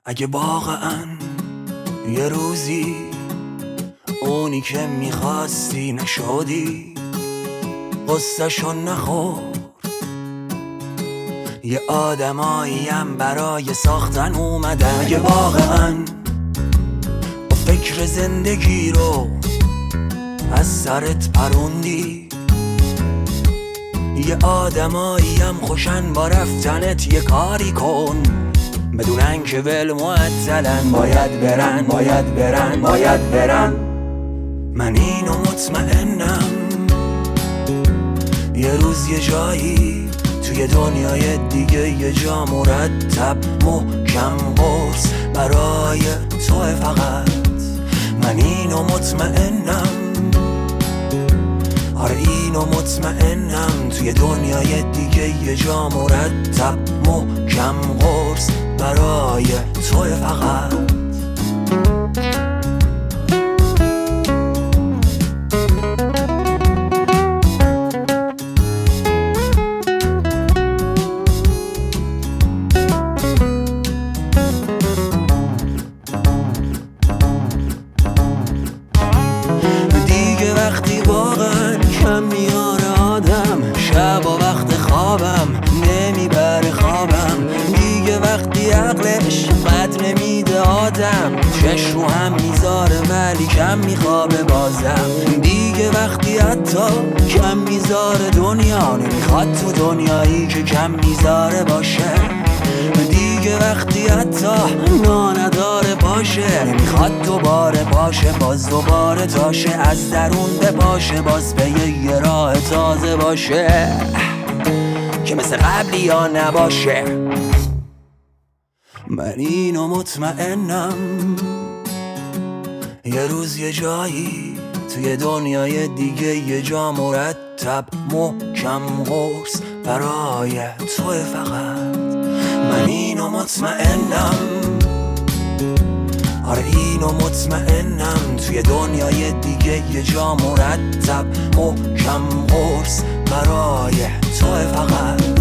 اگه واقعا یه روزی اونی که میخواستی نشدی، قصه‌شو نخور. یه آدماییم برای ساختن اومدن. اگه واقعا فکر زندگی رو از سرت پروندی، یه آدماییم خوشن با رفتنت یه کاری کن، بدونن که ول معطلن. باید برن. من اینو مطمئنم یه روز یه جایی توی دنیای دیگه یه جا مرتب محکم قرص برای توه. فقط من اینو مطمئنم، آره اینو مطمئنم، توی دنیای دیگه یه جا مرتب محکم قرص برای توه. فقط دیگه وقتی واقعا کم میاره آدم، شب و وقت خوابم نمیبره خوابم. دیگه وقتی عقلش قد نمیده آدم، چش رو هم میذاره ولی کم میخوابه بازم. دیگه وقتی حتی کم میذاره دنیا، نمیخواد تو دنیایی که کم میذاره باشه. دیگه وقتی حتی نداره باشه، نمیخواد دوباره باشه، باز دوباره تاشه، از درون بپاشه، باز به یه راه تازه باشه که مثل قبلی یا نباشه. من اینو مطمئنم یه روز یه جایی توی دنیای دیگه یه جا مرتب محکم قرص برای توه. فقط من اینو مطمئنم، آره اینو مطمئنم، توی دنیای دیگه یه جا مرتب محکم قرص برای توه. فقط